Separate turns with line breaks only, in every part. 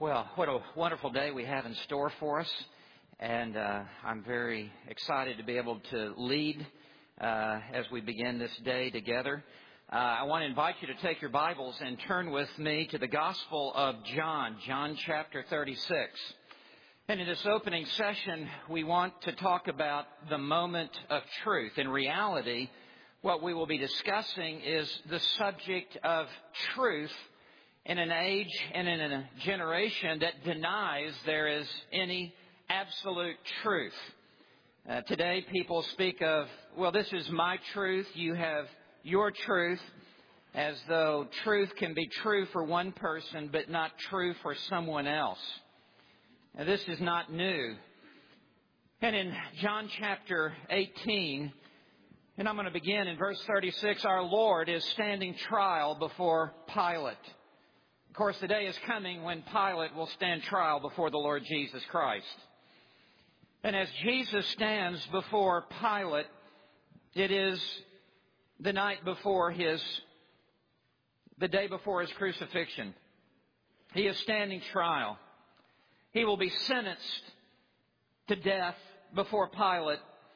Well, what a wonderful day we have in store for us. And I'm very excited to be able to lead as we begin this day together. I want to invite you to take your Bibles and turn with me to the Gospel of John, John chapter 36. And in this opening session, we want to talk about the moment of truth. In reality, what we will be discussing is the subject of truth in an age and in a generation that denies there is any absolute truth. Today, people speak of, well, this is my truth, you have your truth, as though truth can be true for one person but not true for someone else. Now, this is not new. And in John chapter 18, and I'm going to begin in verse 36, our Lord is standing trial before Pilate. Of course, the day is coming when Pilate will stand trial before the Lord Jesus Christ. And as Jesus stands before Pilate, it is the night before the day before his crucifixion. He is standing trial. He will be sentenced to death before Pilate.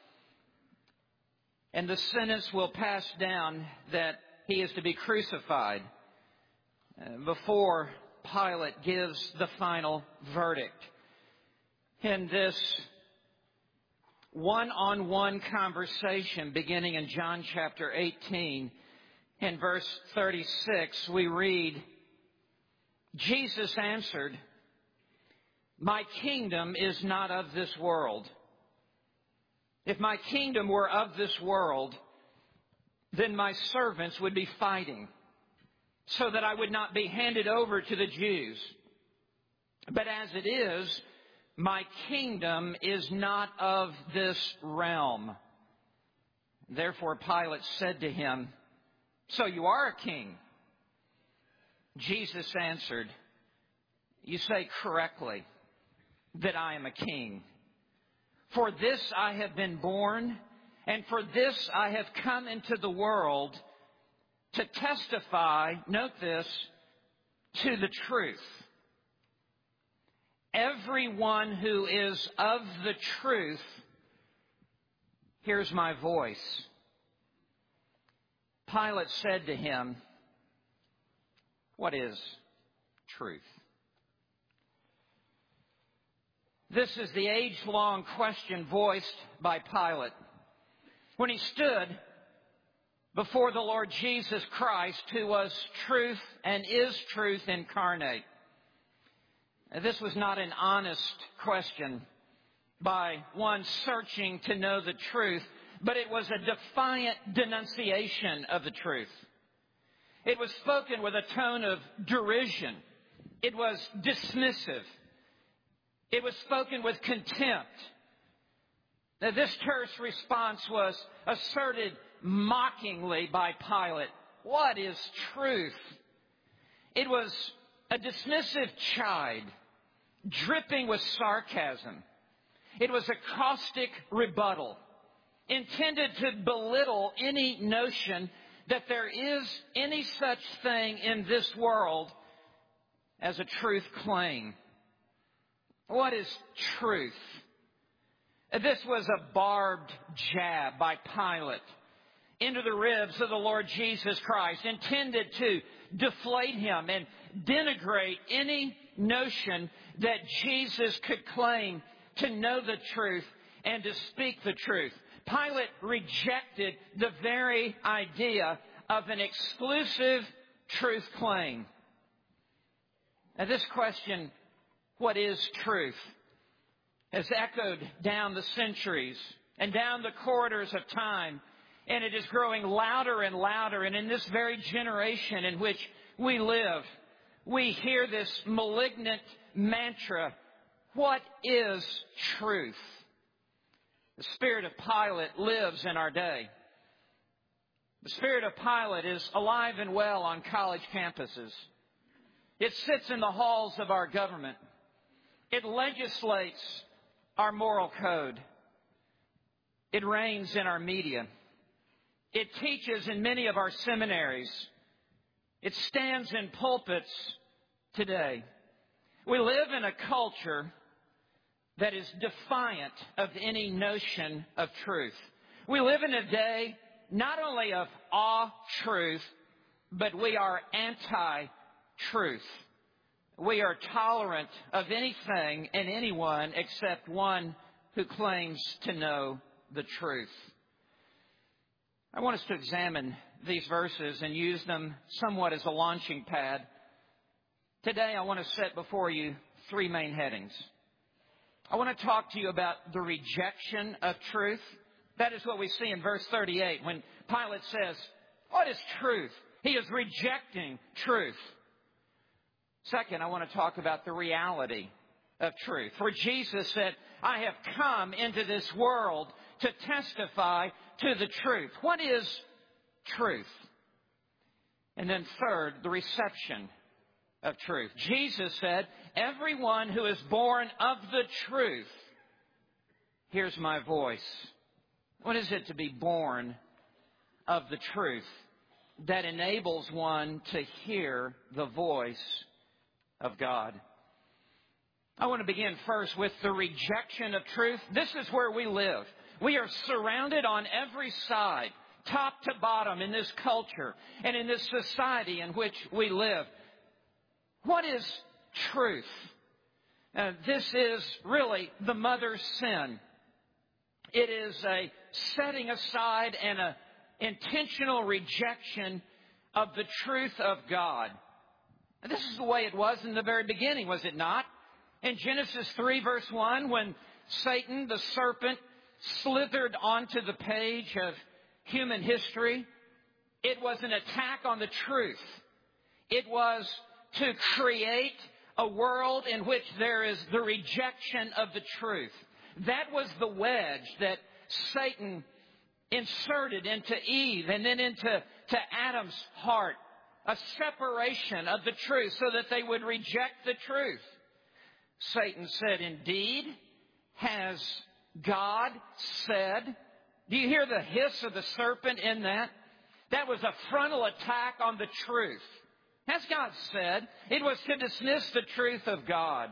And the sentence will pass down that he is to be crucified before Pilate gives the final verdict. In this one-on-one conversation beginning in John chapter 18, in verse 36, we read, Jesus answered, "My kingdom is not of this world. If my kingdom were of this world, then my servants would be fighting, so that I would not be handed over to the Jews. But as it is, my kingdom is not of this realm." Therefore Pilate said to him, "So you are a king?" Jesus answered, "You say correctly that I am a king. For this I have been born, and for this I have come into the world, to testify," note this, "to the truth. Everyone who is of the truth hears my voice." Pilate said to him, "What is truth?" This is the age-long question voiced by Pilate when he stood before the Lord Jesus Christ, who was truth and is truth incarnate. This was not an honest question by one searching to know the truth, but it was a defiant denunciation of the truth. It was spoken with a tone of derision. It was dismissive. It was spoken with contempt. Now, this terse response was asserted mockingly by Pilate. What is truth? It was a dismissive chide, dripping with sarcasm. It was a caustic rebuttal, intended to belittle any notion that there is any such thing in this world as a truth claim. What is truth? This was a barbed jab by Pilate into the ribs of the Lord Jesus Christ, intended to deflate him and denigrate any notion that Jesus could claim to know the truth and to speak the truth. Pilate rejected the very idea of an exclusive truth claim. Now, this question, what is truth, has echoed down the centuries and down the corridors of time, and it is growing louder and louder. And in this very generation in which we live, we hear this malignant mantra, what is truth? The spirit of Pilate lives in our day. The spirit of Pilate is alive and well on college campuses. It sits in the halls of our government. It legislates our moral code. It reigns in our media. It teaches in many of our seminaries. It stands in pulpits today. We live in a culture that is defiant of any notion of truth. We live in a day not only of truth, but we are anti-truth. We are tolerant of anything and anyone except one who claims to know the truth. I want us to examine these verses and use them somewhat as a launching pad. Today I want to set before you three main headings. I want to talk to you about the rejection of truth. That is what we see in verse 38 when Pilate says, "What is truth?" He is rejecting truth. Second, I want to talk about the reality of truth. For Jesus said, "I have come into this world to testify to the truth." What is truth? And then third, the reception of truth. Jesus said, "Everyone who is born of the truth hears my voice." What is it to be born of the truth that enables one to hear the voice of God? I want to begin first with the rejection of truth. This is where we live. We are surrounded on every side, top to bottom, in this culture and in this society in which we live. What is truth? This is really the mother's sin. It is a setting aside and an intentional rejection of the truth of God. And this is the way it was in the very beginning, was it not? In Genesis 3, verse 1, when Satan, the serpent, slithered onto the page of human history, it was an attack on the truth. It was to create a world in which there is the rejection of the truth. That was the wedge that Satan inserted into Eve and then into Adam's heart. A separation of the truth so that they would reject the truth. Satan said, "Indeed, has God said?" Do you hear the hiss of the serpent in that? That was a frontal attack on the truth. Has God said? It was to dismiss the truth of God.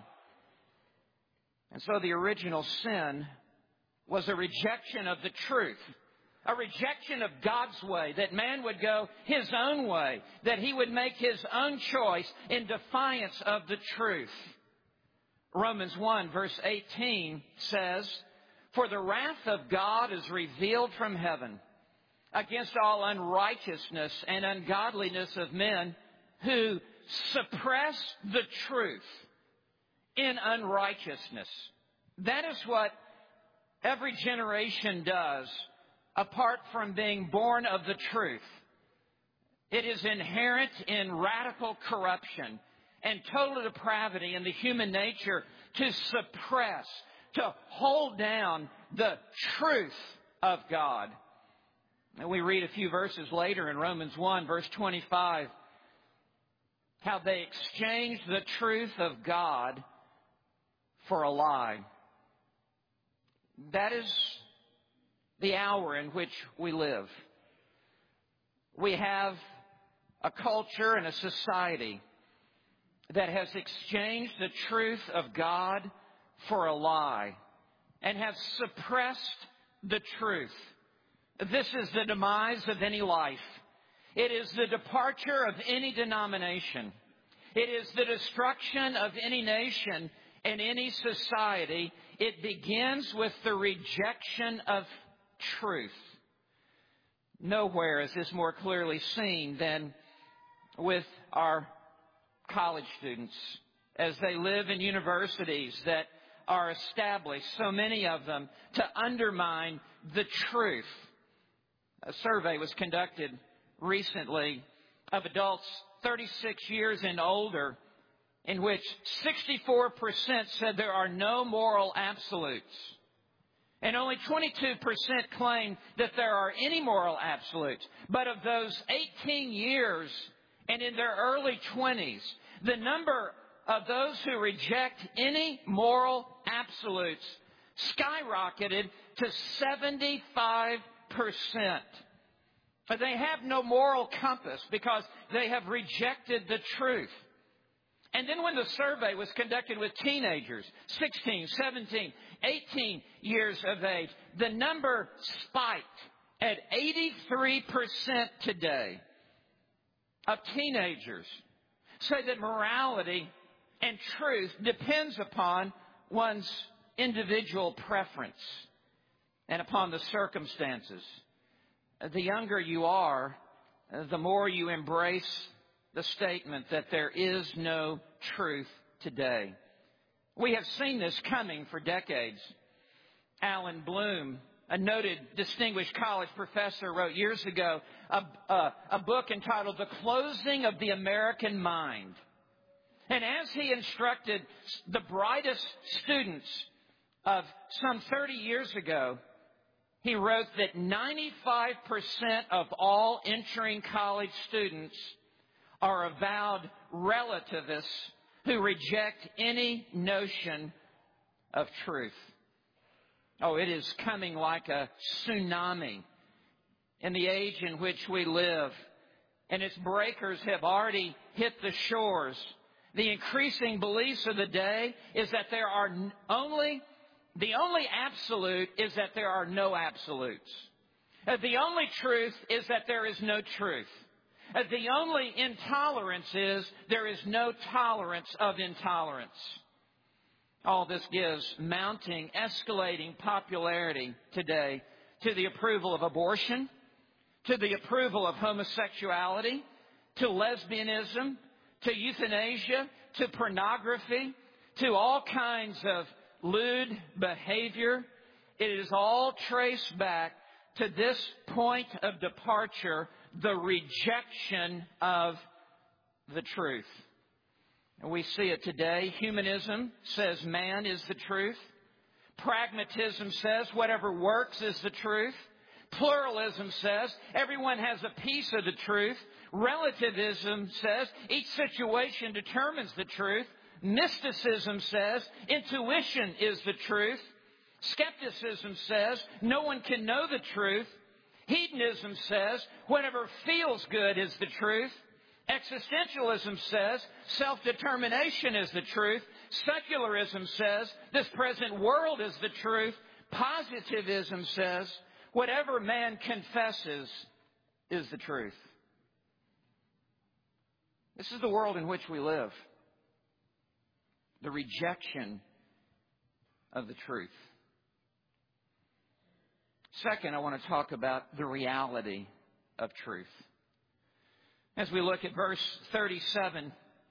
And so the original sin was a rejection of the truth. A rejection of God's way, that man would go his own way, that he would make his own choice in defiance of the truth. Romans 1 verse 18 says, "For the wrath of God is revealed from heaven against all unrighteousness and ungodliness of men who suppress the truth in unrighteousness." That is what every generation does apart from being born of the truth. It is inherent in radical corruption and total depravity in the human nature to suppress, to hold down the truth of God. And we read a few verses later in Romans 1, verse 25, how they exchanged the truth of God for a lie. That is the hour in which we live. We have a culture and a society that has exchanged the truth of God for a lie and have suppressed the truth. This is the demise of any life. It is the departure of any denomination. It is the destruction of any nation and any society. It begins with the rejection of truth. Nowhere is this more clearly seen than with our college students as they live in universities that are established, so many of them, to undermine the truth. A survey was conducted recently of adults 36 years and older, in which 64% said there are no moral absolutes. And only 22% claim that there are any moral absolutes. But of those 18 years and in their early 20s, the number of those who reject any moral absolutes skyrocketed to 75%. But they have no moral compass because they have rejected the truth. And then when the survey was conducted with teenagers, 16, 17, 18 years of age, the number spiked at 83% today of teenagers say that morality and truth depends upon one's individual preference and upon the circumstances. The younger you are, the more you embrace the statement that there is no truth today. We have seen this coming for decades. Alan Bloom, a noted distinguished college professor, wrote years ago a book entitled The Closing of the American Mind. And as he instructed the brightest students of some 30 years ago, he wrote that 95% of all entering college students are avowed relativists who reject any notion of truth. Oh, it is coming like a tsunami in the age in which we live, and its breakers have already hit the shores. The increasing beliefs of the day is that the only absolute is that there are no absolutes. The only truth is that there is no truth. The only intolerance is there is no tolerance of intolerance. All this gives mounting, escalating popularity today to the approval of abortion, to the approval of homosexuality, to lesbianism, to euthanasia, to pornography, to all kinds of lewd behavior. It is all traced back to this point of departure, the rejection of the truth. And we see it today. Humanism says man is the truth. Pragmatism says whatever works is the truth. Pluralism says everyone has a piece of the truth. Relativism says each situation determines the truth. Mysticism says intuition is the truth. Skepticism says no one can know the truth. Hedonism says whatever feels good is the truth. Existentialism says self-determination is the truth. Secularism says this present world is the truth. Positivism says whatever man confesses is the truth. This is the world in which we live. The rejection of the truth. Second, I want to talk about the reality of truth. As we look at verse 37,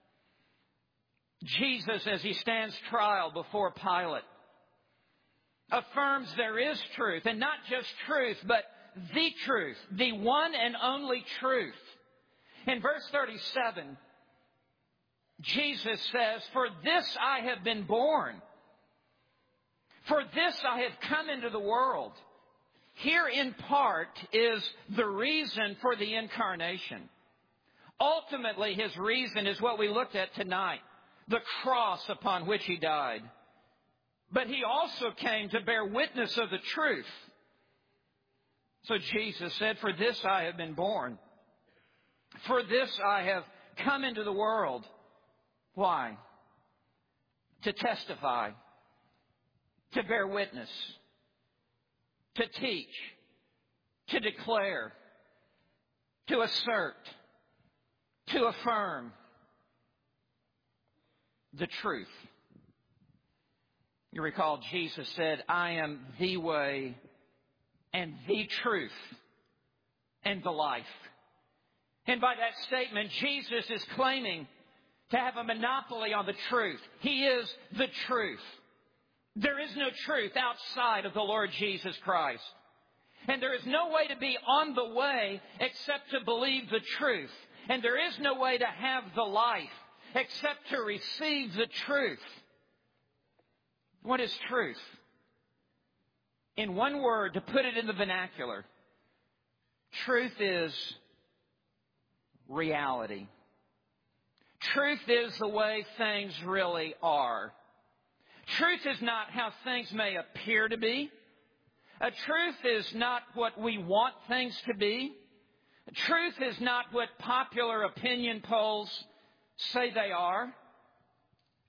Jesus, as he stands trial before Pilate, affirms there is truth, and not just truth, but the truth, the one and only truth. In verse 37, Jesus says, "For this I have been born. For this I have come into the world." Here in part is the reason for the incarnation. Ultimately, his reason is what we looked at tonight, the cross upon which he died. But he also came to bear witness of the truth. So Jesus said, "For this I have been born. For this I have come into the world." Why? To testify, to bear witness, to teach, to declare, to assert, to affirm the truth. You recall Jesus said, "I am the way and the truth and the life." And by that statement, Jesus is claiming to have a monopoly on the truth. He is the truth. There is no truth outside of the Lord Jesus Christ. And there is no way to be on the way except to believe the truth. And there is no way to have the life except to receive the truth. What is truth? In one word, to put it in the vernacular, truth is reality. Truth is the way things really are. Truth is not how things may appear to be. Truth is not what we want things to be. Truth is not what popular opinion polls say they are.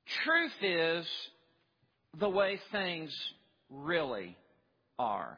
Truth is the way things really are.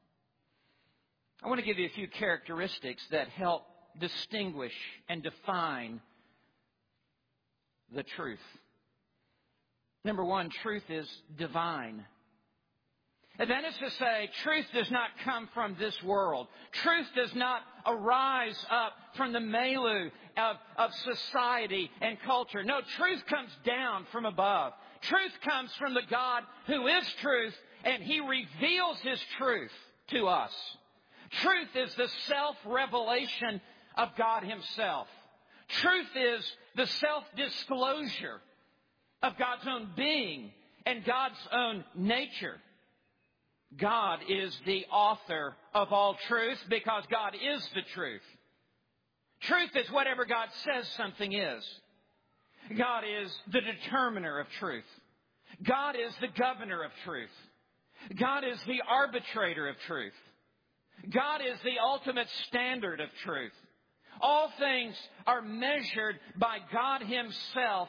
I want to give you a few characteristics that help distinguish and define the truth. Number one, truth is divine. And that is to say, truth does not come from this world. Truth does not arise up from the milieu of society and culture. No, truth comes down from above. Truth comes from the God who is truth, and He reveals His truth to us. Truth is the self-revelation of God Himself. Truth is the self-disclosure of God's own being and God's own nature. God is the author of all truth because God is the truth. Truth is whatever God says something is. God is the determiner of truth. God is the governor of truth. God is the arbitrator of truth. God is the ultimate standard of truth. All things are measured by God Himself,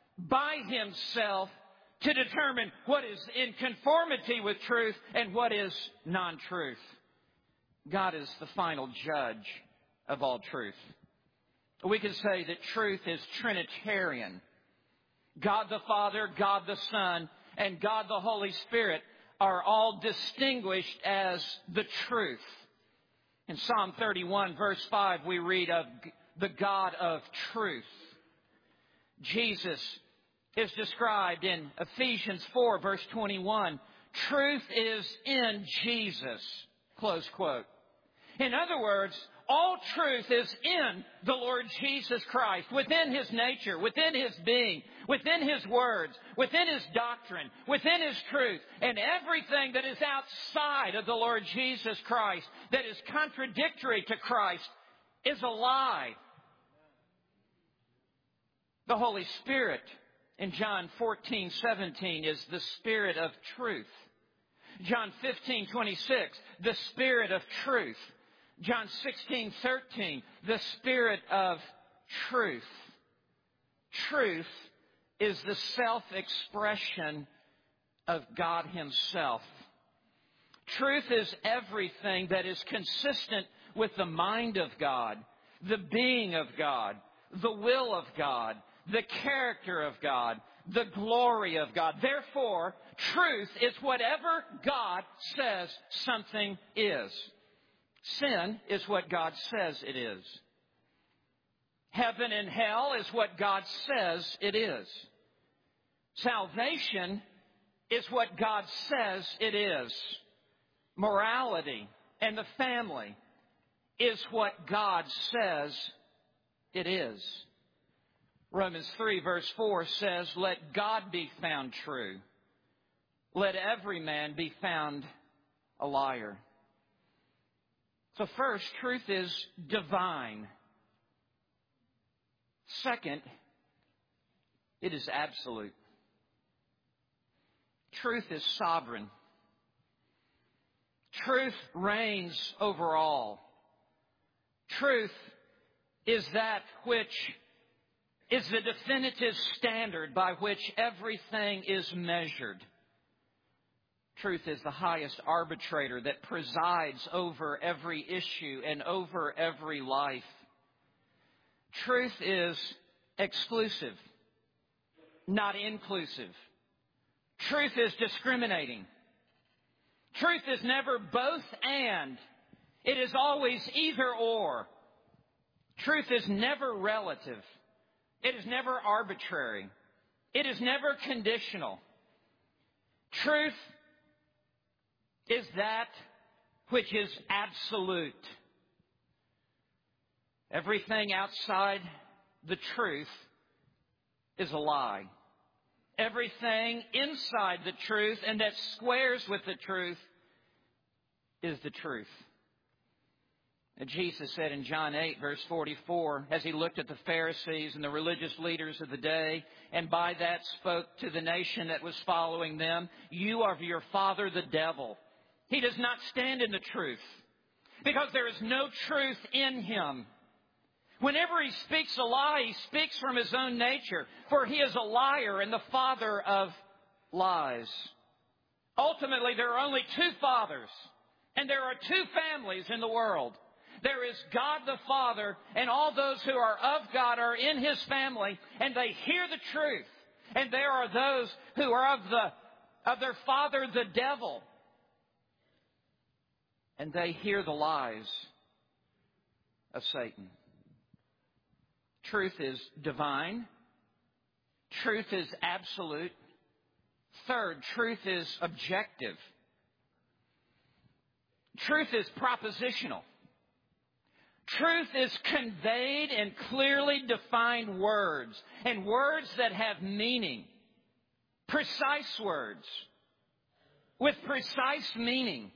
to determine what is in conformity with truth and what is non-truth. God is the final judge of all truth. We can say that truth is Trinitarian. God the Father, God the Son, and God the Holy Spirit are all distinguished as the truth. In Psalm 31, verse 5, we read of the God of truth. Jesus is described in Ephesians 4, verse 21. Truth is in Jesus, close quote. In other words, all truth is in the Lord Jesus Christ, within His nature, within His being, within His words, within His doctrine, within His truth. And everything that is outside of the Lord Jesus Christ, that is contradictory to Christ, is a lie. The Holy Spirit in John 14:17 is the Spirit of truth. John 15:26, the Spirit of truth. John 16:13, the Spirit of truth. Truth is the self-expression of God Himself. Truth is everything that is consistent with the mind of God, the being of God, the will of God, the character of God, the glory of God. Therefore, truth is whatever God says something is. Sin is what God says it is. Heaven and hell is what God says it is. Salvation is what God says it is. Morality and the family is what God says it is. Romans 3 verse 4 says, "Let God be found true. Let every man be found a liar." So first, truth is divine. Second, it is absolute. Truth is sovereign. Truth reigns over all. Truth is that which is the definitive standard by which everything is measured. Truth is the highest arbitrator that presides over every issue and over every life. Truth is exclusive, not inclusive. Truth is discriminating. Truth is never both and. It is always either or. Truth is never relative. It is never arbitrary. It is never conditional. Truth is that which is absolute. Everything outside the truth is a lie. Everything inside the truth and that squares with the truth is the truth. And Jesus said in John 8, verse 44, as He looked at the Pharisees and the religious leaders of the day, and by that spoke to the nation that was following them, "You are of your father the devil. He does not stand in the truth, because there is no truth in him. Whenever he speaks a lie, he speaks from his own nature, for he is a liar and the father of lies. Ultimately, there are only two fathers, and there are two families in the world. There is God the Father, and all those who are of God are in His family, and they hear the truth. And there are those who are of their father, the devil, and they hear the lies of Satan. Truth is divine. Truth is absolute. Third, truth is objective. Truth is propositional. Truth is conveyed in clearly defined words, and words that have meaning. Precise words with precise meaning.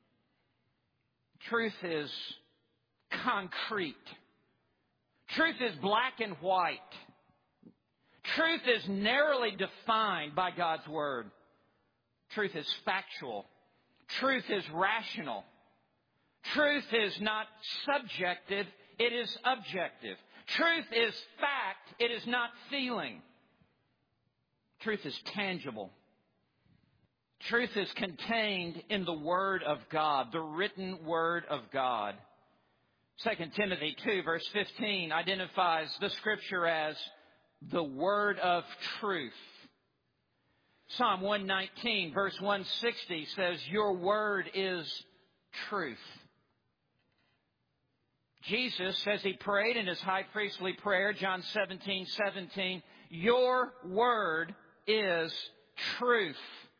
Truth is concrete. Truth is black and white. Truth is narrowly defined by God's Word. Truth is factual. Truth is rational. Truth is not subjective, it is objective. Truth is fact, it is not feeling. Truth is tangible. Truth is contained in the Word of God, the written Word of God. 2 Timothy 2, verse 15, identifies the Scripture as the Word of truth. Psalm 119, verse 160 says, Your Word is truth. Jesus, as He prayed in His high priestly prayer, John 17:17, Your Word is truth.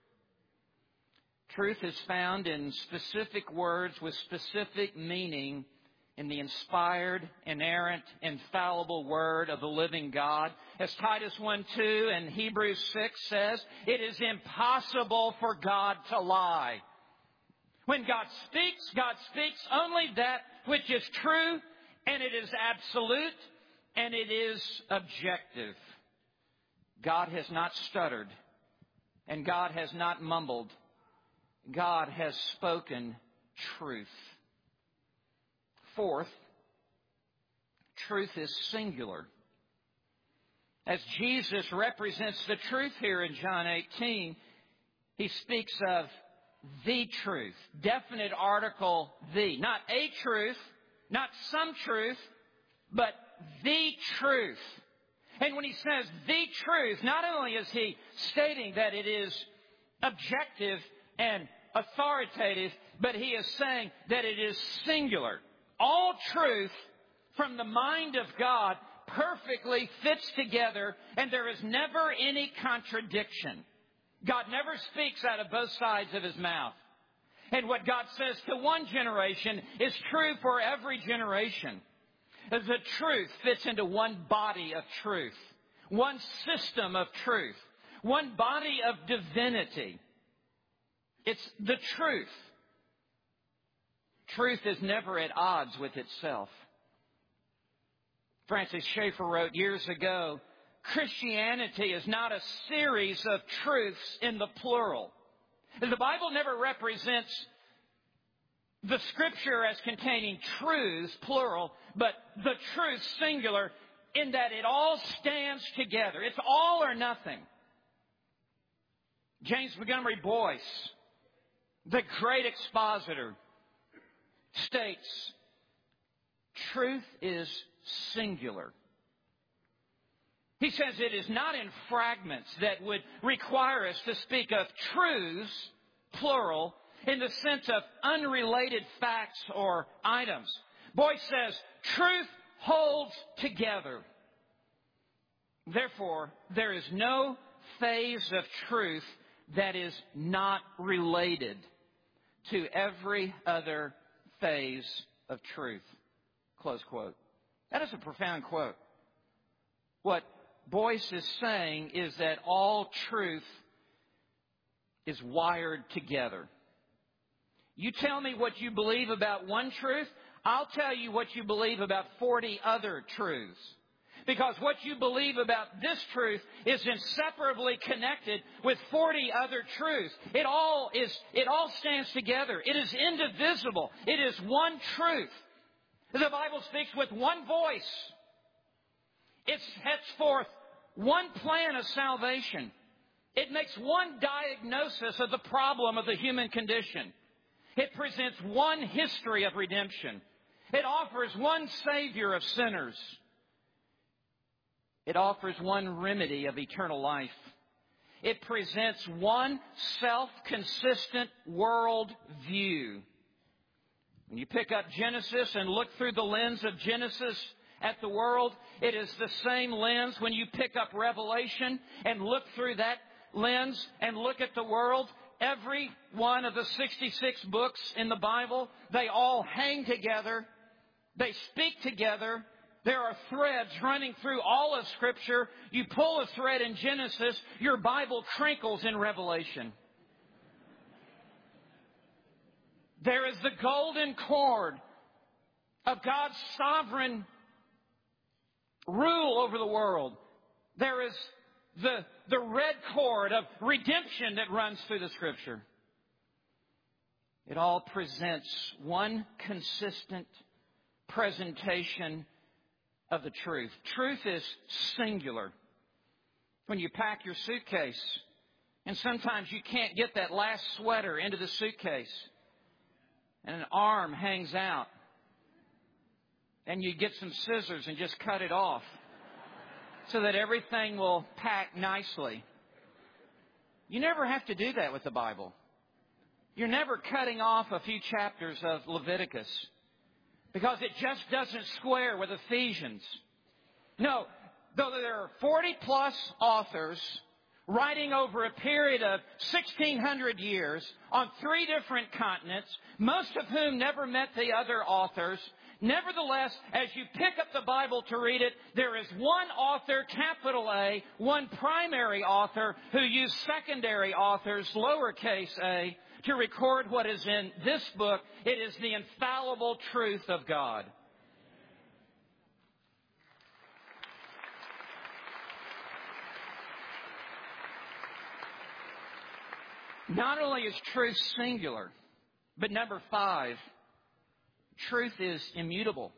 Truth is found in specific words with specific meaning in the inspired, inerrant, infallible Word of the living God. As Titus 1:2 and Hebrews 6 says, it is impossible for God to lie. When God speaks only that which is true, and it is absolute, and it is objective. God has not stuttered, and God has not mumbled. God has spoken truth. Fourth, truth is singular. As Jesus represents the truth here in John 18, He speaks of the truth. Definite article, the. Not a truth, not some truth, but the truth. And when He says the truth, not only is He stating that it is objective and authoritative, but He is saying that it is singular. All truth from the mind of God perfectly fits together, and there is never any contradiction. God never speaks out of both sides of His mouth. And what God says to one generation is true for every generation. As the truth fits into one body of truth, one system of truth, one body of divinity. It's the truth. Truth is never at odds with itself. Francis Schaeffer wrote years ago, Christianity is not a series of truths in the plural. The Bible never represents the Scripture as containing truths, plural, but the truth, singular, in that it all stands together. It's all or nothing. James Montgomery Boyce, the great expositor, states, truth is singular. He says it is not in fragments that would require us to speak of truths, plural, in the sense of unrelated facts or items. Boyce says, truth holds together. Therefore, there is no phase of truth that is not related to every other phase of truth. Close quote. That is a profound quote. What Boyce is saying is that all truth is wired together. You tell me what you believe about one truth, I'll tell you what you believe about 40 other truths. Because what you believe about this truth is inseparably connected with 40 other truths. It all stands together. It is indivisible. It is one truth. The Bible speaks with one voice. It sets forth one plan of salvation. It makes one diagnosis of the problem of the human condition. It presents one history of redemption. It offers one Savior of sinners. It offers one remedy of eternal life. It presents one self-consistent world view. When you pick up Genesis and look through the lens of Genesis at the world, it is the same lens when you pick up Revelation and look through that lens and look at the world. Every one of the 66 books in the Bible, they all hang together. They speak together. There are threads running through all of Scripture. You pull a thread in Genesis, your Bible crinkles in Revelation. There is the golden cord of God's sovereign rule over the world. There is the red cord of redemption that runs through the Scripture. It all presents one consistent presentation of the truth. Truth is singular. When you pack your suitcase, and sometimes you can't get that last sweater into the suitcase, and an arm hangs out, and you get some scissors and just cut it off so that everything will pack nicely. You never have to do that with the Bible. You're never cutting off a few chapters of Leviticus because it just doesn't square with Ephesians. No, though there are 40-plus authors writing over a period of 1,600 years on 3 different continents, most of whom never met the other authors, nevertheless, as you pick up the Bible to read it, there is one author, capital A, one primary author who used secondary authors, lowercase a, to record what is in this book. It is the infallible truth of God. Not only is truth singular, but number 5, truth is immutable.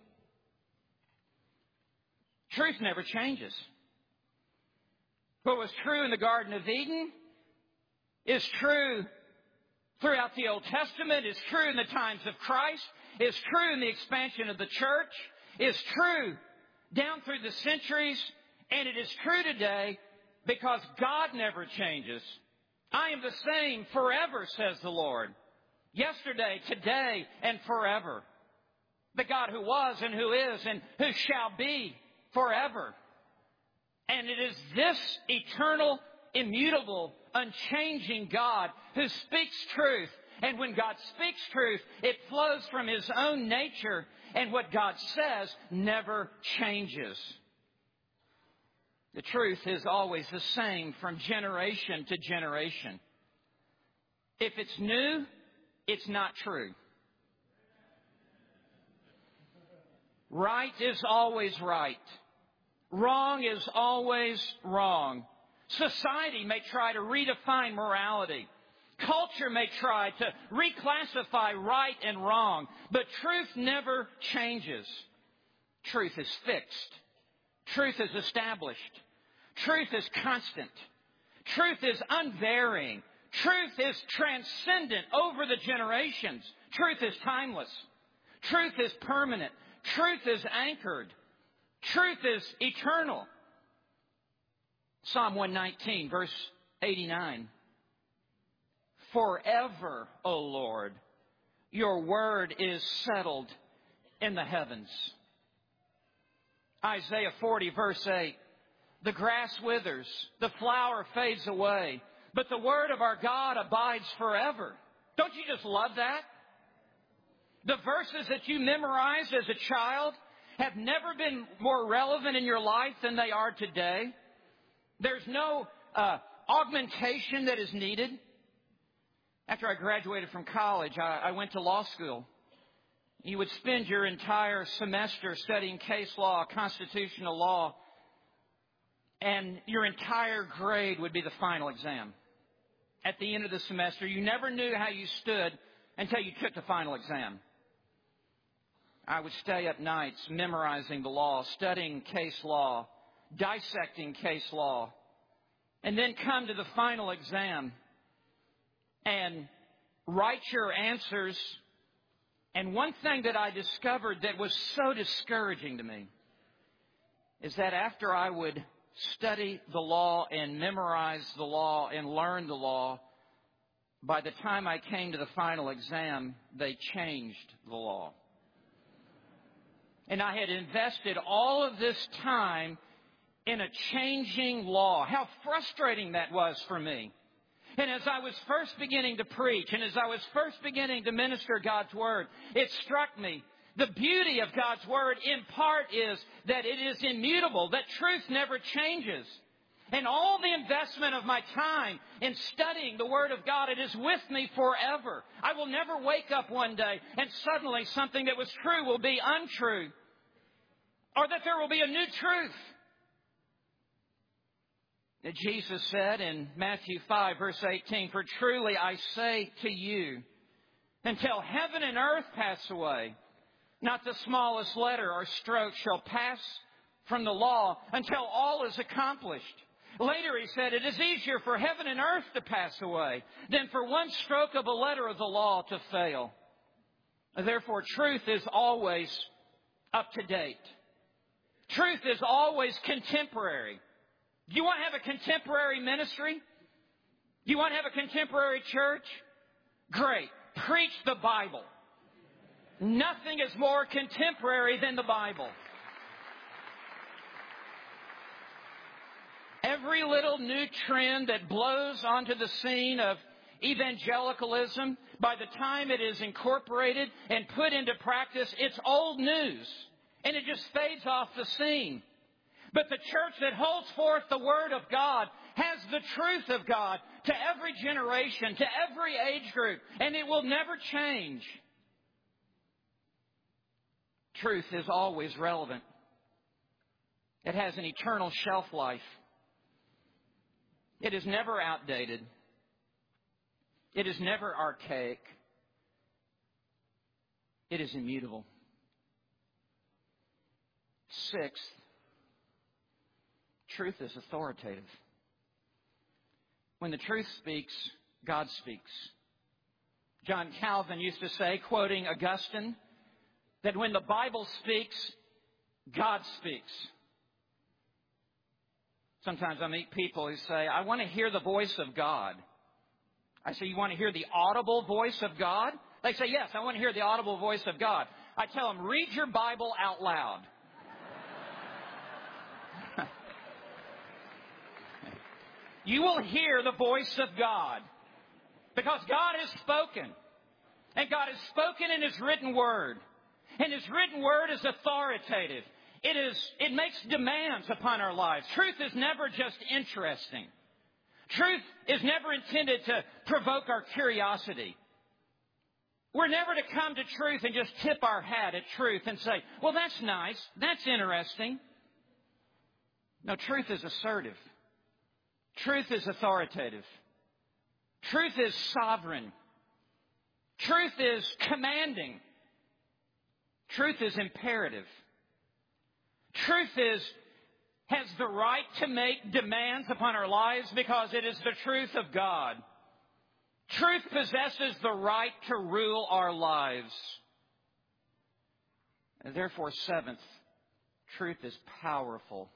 Truth never changes. What was true in the Garden of Eden is true throughout the Old Testament, is true in the times of Christ, is true in the expansion of the church, is true down through the centuries, and it is true today because God never changes. I am the same forever, says the Lord. Yesterday, today, and forever. The God who was and who is and who shall be forever. And it is this eternal, immutable, unchanging God who speaks truth. And when God speaks truth, it flows from His own nature. And what God says never changes. The truth is always the same from generation to generation. If it's new, it's not true. Right is always right. Wrong is always wrong. Society may try to redefine morality. Culture may try to reclassify right and wrong. But truth never changes. Truth is fixed. Truth is established. Truth is constant. Truth is unvarying. Truth is transcendent over the generations. Truth is timeless. Truth is permanent. Truth is anchored. Truth is eternal. Psalm 119, verse 89. Forever, O Lord, your word is settled in the heavens. Isaiah 40, verse 8. The grass withers, the flower fades away, but the word of our God abides forever. Don't you just love that? The verses that you memorized as a child have never been more relevant in your life than they are today. There's no augmentation that is needed. After I graduated from college, I went to law school. You would spend your entire semester studying case law, constitutional law, and your entire grade would be the final exam. At the end of the semester, you never knew how you stood until you took the final exam. I would stay up nights memorizing the law, studying case law, dissecting case law, and then come to the final exam and write your answers. And one thing that I discovered that was so discouraging to me is that after I would study the law and memorize the law and learn the law, by the time I came to the final exam, they changed the law. And I had invested all of this time in a changing law. How frustrating that was for me. And as I was first beginning to preach, and as I was first beginning to minister God's Word, it struck me. The beauty of God's Word, in part, is that it is immutable, that truth never changes. And all the investment of my time in studying the Word of God, it is with me forever. I will never wake up one day and suddenly something that was true will be untrue, or that there will be a new truth. That Jesus said in Matthew 5, verse 18, "For truly I say to you, until heaven and earth pass away, not the smallest letter or stroke shall pass from the law until all is accomplished." Later he said, "It is easier for heaven and earth to pass away than for one stroke of a letter of the law to fail." Therefore, truth is always up to date. Truth is always contemporary. Do you want to have a contemporary ministry? Do you want to have a contemporary church? Great. Preach the Bible. Nothing is more contemporary than the Bible. Every little new trend that blows onto the scene of evangelicalism, by the time it is incorporated and put into practice, it's old news. And it just fades off the scene. But the church that holds forth the Word of God has the truth of God to every generation, to every age group, and it will never change. Truth is always relevant. It has an eternal shelf life. It is never outdated. It is never archaic. It is immutable. Sixth, truth is authoritative. When the truth speaks, God speaks. John Calvin used to say, quoting Augustine, that when the Bible speaks, God speaks. Sometimes I meet people who say, "I want to hear the voice of God." I say, "You want to hear the audible voice of God?" They say, "Yes, I want to hear the audible voice of God." I tell them, "Read your Bible out loud." You will hear the voice of God. Because God has spoken. And God has spoken in His written Word. And His written Word is authoritative. It makes demands upon our lives. Truth is never just interesting. Truth is never intended to provoke our curiosity. We're never to come to truth and just tip our hat at truth and say, "Well, that's nice. That's interesting." No, truth is assertive. Truth is authoritative. Truth is sovereign. Truth is commanding. Truth is imperative. Truth has the right to make demands upon our lives because it is the truth of God. Truth possesses the right to rule our lives. And therefore, seventh, truth is powerful.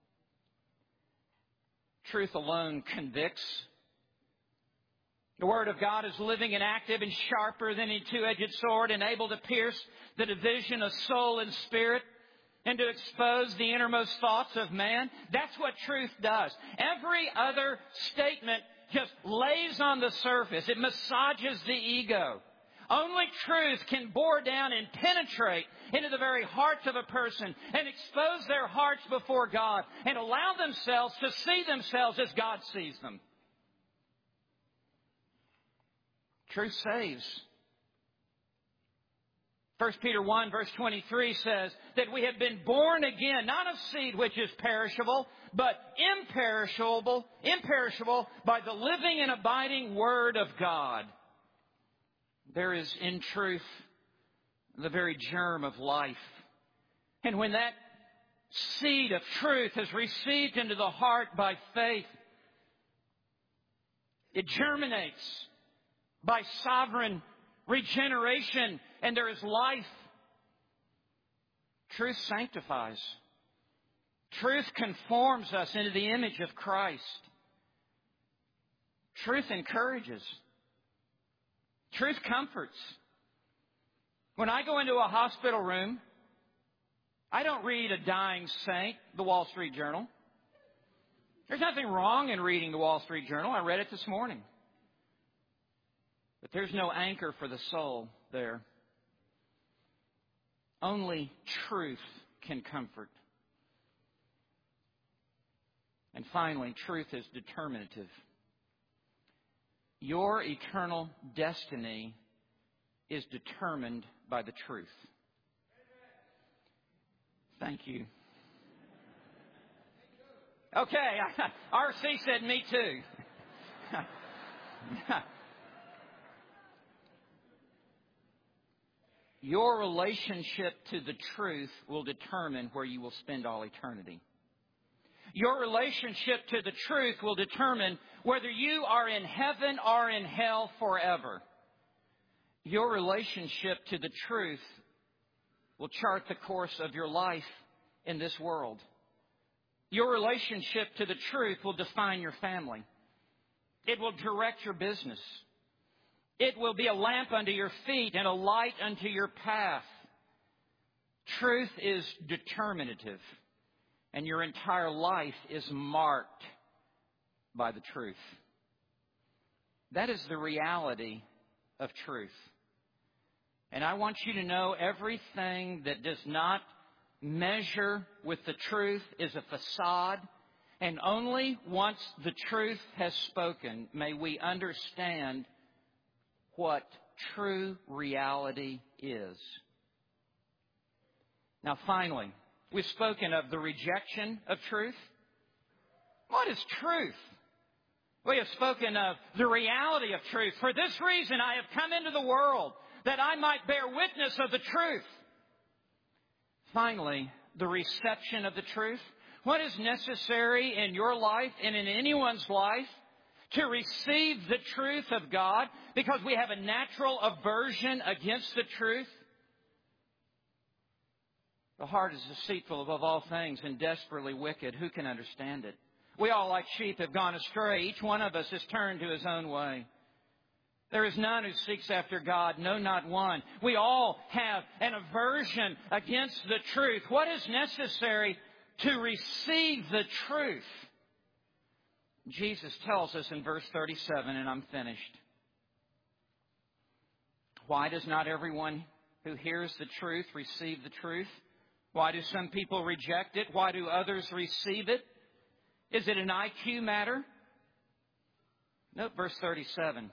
Truth alone convicts. The Word of God is living and active and sharper than any two-edged sword and able to pierce the division of soul and spirit and to expose the innermost thoughts of man. That's what truth does. Every other statement just lays on the surface. It massages the ego. Only truth can bore down and penetrate into the very heart of a person and expose their hearts before God and allow themselves to see themselves as God sees them. Truth saves. 1 Peter 1 verse 23 says that we have been born again, not of seed which is perishable, but imperishable by the living and abiding Word of God. There is in truth the very germ of life. And when that seed of truth is received into the heart by faith, it germinates by sovereign regeneration, and there is life. Truth sanctifies. Truth conforms us into the image of Christ. Truth encourages. Truth comforts. When I go into a hospital room, I don't read a dying saint, the Wall Street Journal. There's nothing wrong in reading the Wall Street Journal. I read it this morning. But there's no anchor for the soul there. Only truth can comfort. And finally, truth is determinative. Your eternal destiny is determined by the truth. Thank you. Okay, R.C. said me too. Your relationship to the truth will determine where you will spend all eternity. Your relationship to the truth will determine whether you are in heaven or in hell forever. Your relationship to the truth will chart the course of your life in this world. Your relationship to the truth will define your family. It will direct your business. It will be a lamp unto your feet and a light unto your path. Truth is determinative, and your entire life is marked by the truth. That is the reality of truth. And I want you to know everything that does not measure with the truth is a facade. And only once the truth has spoken may we understand what true reality is. Now finally, we've spoken of the rejection of truth. What is truth? We have spoken of the reality of truth. For this reason I have come into the world, that I might bear witness of the truth. Finally, the reception of the truth. What is necessary in your life and in anyone's life to receive the truth of God? Because we have a natural aversion against the truth. The heart is deceitful above all things and desperately wicked. Who can understand it? We all like sheep have gone astray. Each one of us has turned to his own way. There is none who seeks after God, no, not one. We all have an aversion against the truth. What is necessary to receive the truth? Jesus tells us in verse 37, and I'm finished. Why does not everyone who hears the truth receive the truth? Why do some people reject it? Why do others receive it? Is it an IQ matter? Note verse 37.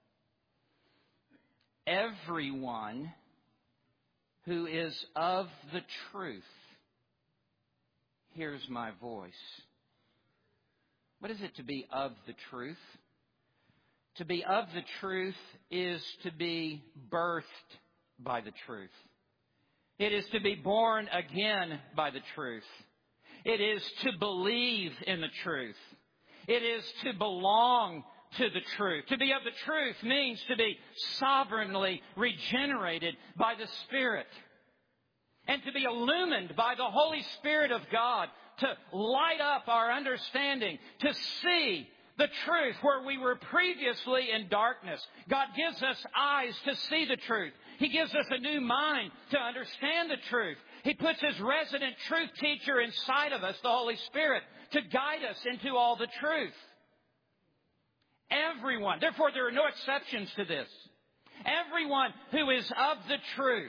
Everyone who is of the truth hears my voice. What is it to be of the truth? To be of the truth is to be birthed by the truth. It is to be born again by the truth. It is to believe in the truth. It is to belong to the truth. To be of the truth means to be sovereignly regenerated by the Spirit. And to be illumined by the Holy Spirit of God to light up our understanding, to see the truth where we were previously in darkness. God gives us eyes to see the truth. He gives us a new mind to understand the truth. He puts His resident truth teacher inside of us, the Holy Spirit, to guide us into all the truth. Everyone, therefore there are no exceptions to this. Everyone who is of the truth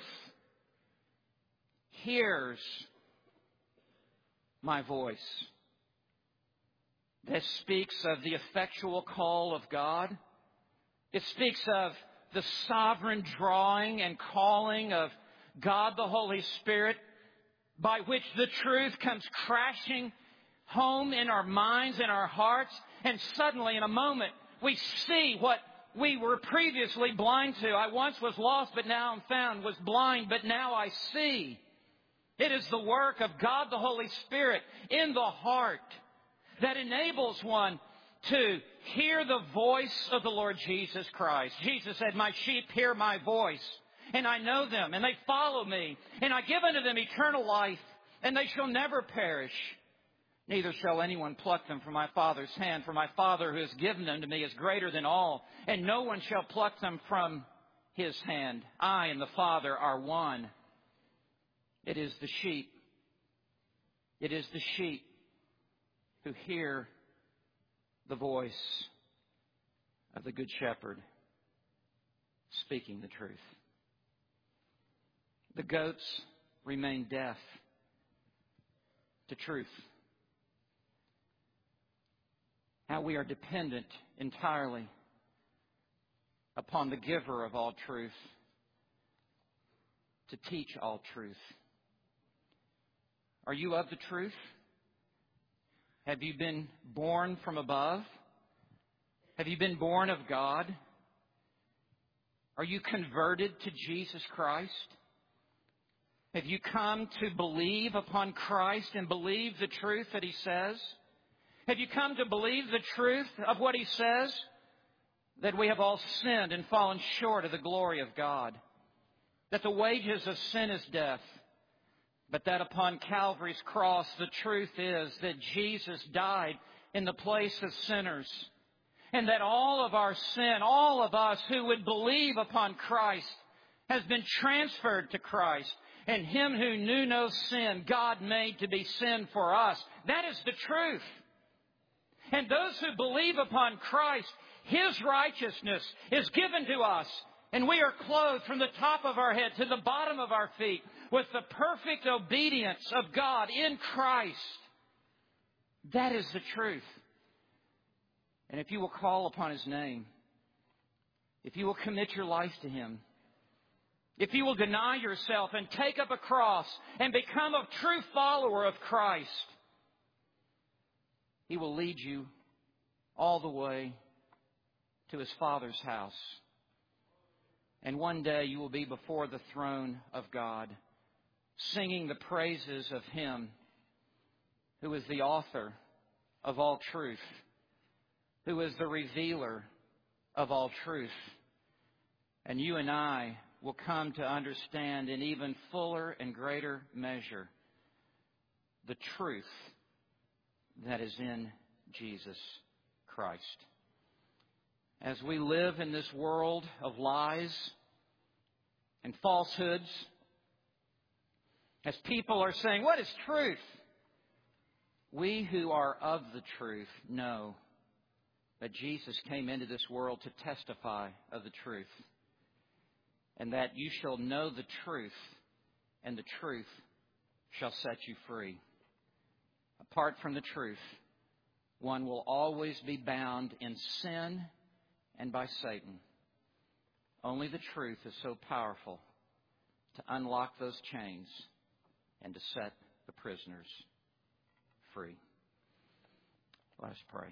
hears my voice. This speaks of the effectual call of God. It speaks of the sovereign drawing and calling of God the Holy Spirit, by which the truth comes crashing home in our minds and our hearts, and suddenly in a moment we see what we were previously blind to. I once was lost, but now I'm found, was blind, but now I see. It is the work of God the Holy Spirit in the heart that enables one to hear the voice of the Lord Jesus Christ. Jesus said, "My sheep hear my voice, and I know them, and they follow me, and I give unto them eternal life, and they shall never perish. Neither shall anyone pluck them from my Father's hand. For my Father who has given them to me is greater than all, and no one shall pluck them from His hand. I and the Father are one." It is the sheep. It is the sheep who hear the voice of the Good Shepherd speaking the truth. The goats remain deaf to truth. How we are dependent entirely upon the giver of all truth to teach all truth. Are you of the truth? Have you been born from above? Have you been born of God? Are you converted to Jesus Christ? Have you come to believe upon Christ and believe the truth that He says? Have you come to believe the truth of what He says? That we have all sinned and fallen short of the glory of God. That the wages of sin is death. But that upon Calvary's cross, the truth is that Jesus died in the place of sinners. And that all of our sin, all of us who would believe upon Christ, has been transferred to Christ. And Him who knew no sin, God made to be sin for us. That is the truth. And those who believe upon Christ, His righteousness is given to us. And we are clothed from the top of our head to the bottom of our feet with the perfect obedience of God in Christ. That is the truth. And if you will call upon His name, if you will commit your life to Him, if you will deny yourself and take up a cross and become a true follower of Christ, He will lead you all the way to His Father's house. And one day you will be before the throne of God, singing the praises of Him who is the author of all truth, who is the revealer of all truth. And you and I will come to understand in even fuller and greater measure the truth that is in Jesus Christ. As we live in this world of lies and falsehoods, as people are saying, "What is truth?" we who are of the truth know that Jesus came into this world to testify of the truth, and that you shall know the truth, and the truth shall set you free. Apart from the truth, one will always be bound in sin and by Satan. Only the truth is so powerful to unlock those chains and to set the prisoners free. Let us pray.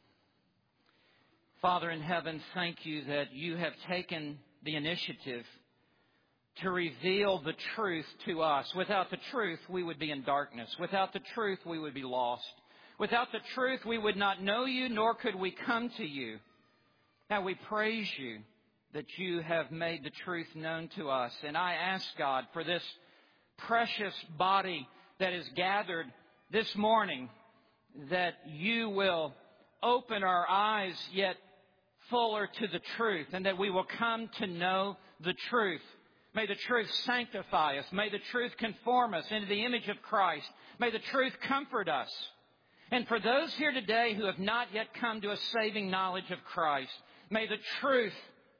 Father in heaven, thank You that You have taken the initiative to reveal the truth to us. Without the truth, we would be in darkness. Without the truth, we would be lost. Without the truth, we would not know You, nor could we come to You. Now we praise You that You have made the truth known to us. And I ask, God, for this precious body that is gathered this morning, that You will open our eyes yet fuller to the truth, and that we will come to know the truth. May the truth sanctify us. May the truth conform us into the image of Christ. May the truth comfort us. And for those here today who have not yet come to a saving knowledge of Christ, may the truth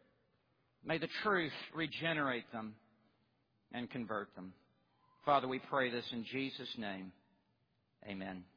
regenerate them and convert them. Father, we pray this in Jesus' name. Amen.